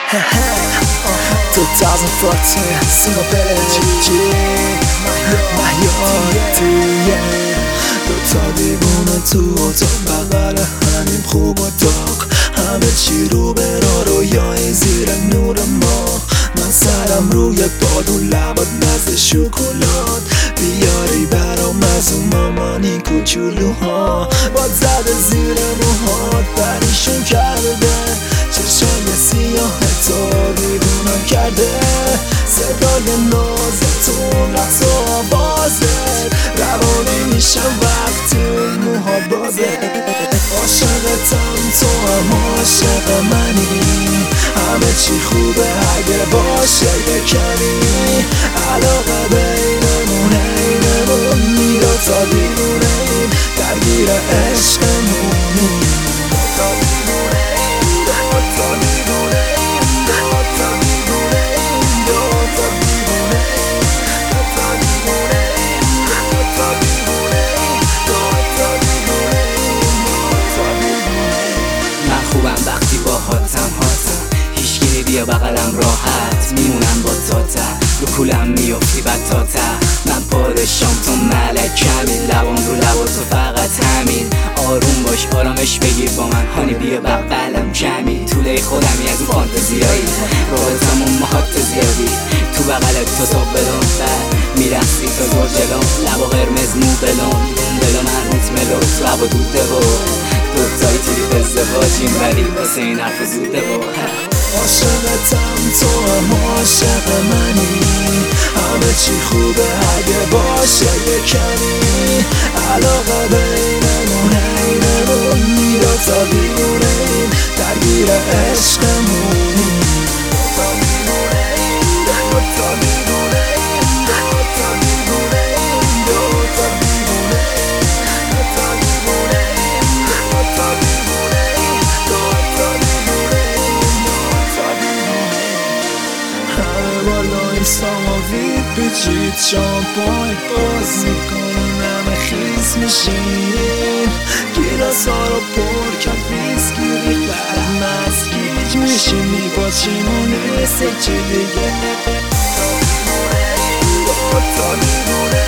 2014 single village محیاتیه دوتا دیوونه تو اتاق بغل همیم خوب و داغ همه چی رو به رویای زیر نور ما من سرم روی بادون لبات مزه شکلات بیاری برام از اون مامانی کوچولوها باد زده زیر موهات پریشون کرده چشای سیاه تو دیوونم کرده صدای نازتون رقص و آوازت روانی میشم وقتی اون موها بازه عاشقتم تو هم عاشق منی همه چی خوبه اگه باشه یه کمی علاقه بینمونه اینمون میرو تا دیوونه ایم درگیر عشقمونیم تا دیوونه ایم تا دیوونه ایم تا دیوونه ایم تا دیوونه ایم تا دیوونه ایم تا دیوونه ایم تا دیوونه ایم من خوبم وقتی با هاتم هیچکی بیا بغلم راحت میمونم با تاتم رو کولم میافتی بدتاتم من پادشام تو ملکمی لبام رو لباتو فقط همین آروم باش آرامش بگیر با من هانی بیا بغلم کمی طوله خودمی از اون فانتزیایی رابطم اون محات زیادی تو بغلت تو صبح بلون میرخصی تا زور جلوم لبا قرمز مو بلون بلو من روت ملو تو هوا دوده و دوتایی تیری ازدواجیم ولی واسه این حرف زوده و عاشقتم تو هم عاشق منی همه چی خوبه اگه باشه یه کمی علاقه بینمونه اینمون میرو تا دیوونه ایم درگیر عشقمونیم تا دیوونه ایم تا دیوونه ایم تا دیوونه ایم تا دیوونه ایم تا دیوونه ایم تا دیوونه ایم تا دیوونه همه بالا ایستام و وید پیچید شامپای باز میکنیم همه خیز میشیم گیلاس ها رو پر کرد ویسکی ریخت مسکیج میشیم میپاچیم و نیست چی دیگه تا دیوونه